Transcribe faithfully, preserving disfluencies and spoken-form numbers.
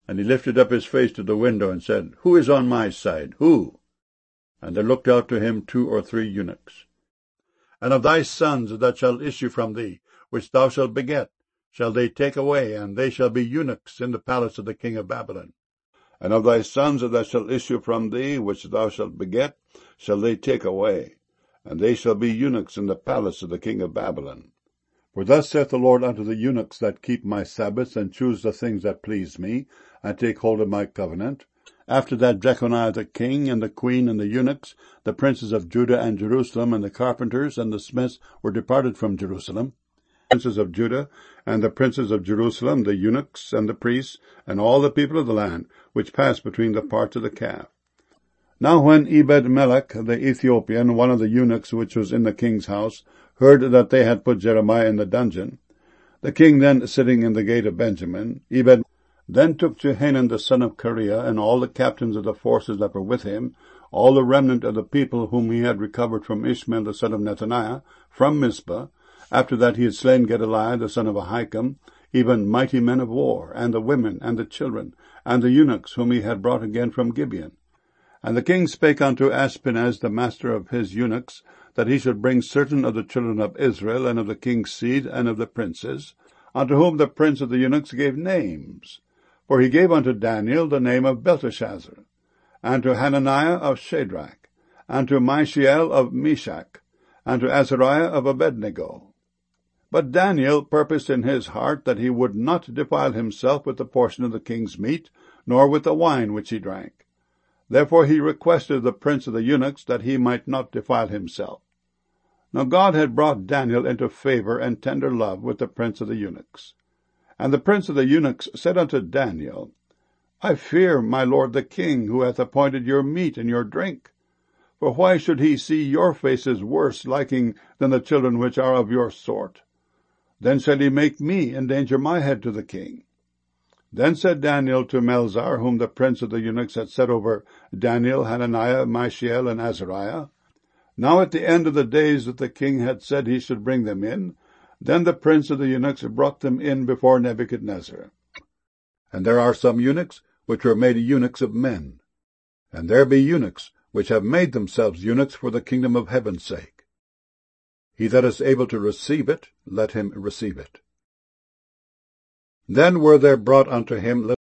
And he lifted up his face to the window, and said, Who is on my side? Who? And there looked out to him two or three eunuchs. And of thy sons that shall issue from thee, which thou shalt beget, shall they take away, and they shall be eunuchs in the palace of the king of Babylon. And of thy sons that shall issue from thee, which thou shalt beget, shall they take away, and they shall be eunuchs in the palace of the king of Babylon. For thus saith the Lord unto the eunuchs that keep my Sabbaths, and choose the things that please me, and take hold of my covenant, after that Jeconiah the king, and the queen, and the eunuchs, the princes of Judah and Jerusalem, and the carpenters, and the smiths were departed from Jerusalem, princes of Judah, and the princes of Jerusalem, the eunuchs, and the priests, and all the people of the land, which passed between the parts of the calf. Now when Ebed-melech the Ethiopian, one of the eunuchs which was in the king's house, heard that they had put Jeremiah in the dungeon, the king then sitting in the gate of Benjamin, Ebed then took Jehanan the son of Kareah, and all the captains of the forces that were with him, all the remnant of the people whom he had recovered from Ishmael the son of Nethaniah, from Mizpah, after that he had slain Gedaliah the son of Ahikam, even mighty men of war, and the women, and the children, and the eunuchs whom he had brought again from Gibeon. And the king spake unto Ashpenaz, the master of his eunuchs, that he should bring certain of the children of Israel, and of the king's seed, and of the princes, unto whom the prince of the eunuchs gave names. For he gave unto Daniel the name of Belteshazzar, and to Hananiah of Shadrach, and to Mishael of Meshach, and to Azariah of Abednego. But Daniel purposed in his heart that he would not defile himself with the portion of the king's meat, nor with the wine which he drank. Therefore he requested the prince of the eunuchs that he might not defile himself. Now God had brought Daniel into favor and tender love with the prince of the eunuchs. And the prince of the eunuchs said unto Daniel, I fear my lord the king, who hath appointed your meat and your drink. For why should he see your faces worse liking than the children which are of your sort? Then shall he make me endanger my head to the king. Then said Daniel to Melzar, whom the prince of the eunuchs had set over Daniel, Hananiah, Mishael, and Azariah, Now at the end of the days that the king had said he should bring them in, then the prince of the eunuchs brought them in before Nebuchadnezzar. And there are some eunuchs which were made eunuchs of men, and there be eunuchs which have made themselves eunuchs for the kingdom of heaven's sake. He that is able to receive it, let him receive it. Then were there brought unto him